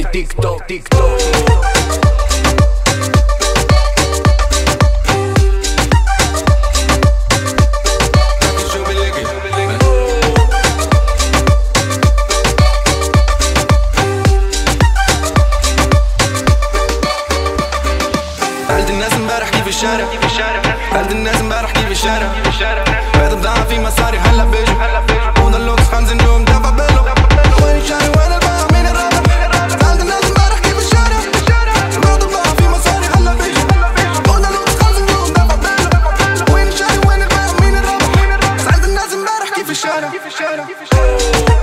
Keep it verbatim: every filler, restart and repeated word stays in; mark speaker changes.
Speaker 1: تيك توك تيك توك.
Speaker 2: سألت الناس امبارح كيف الشارع سألت الناس امبارح كيف الشارع بعد بضاعة في مصاري هلا بيجوا هون اللوكس خمس نجوم دافع بيلو وين الشارع وين الباع مين الرابع سألت الناس امبارح كيف الشارع بعد بضاعة في مصاري هلا بيجوا هون اللوكس خمس نجوم دافع بيلو وين الشارع وين الباع مين الرابع سألت الناس امبارح كيف الشارع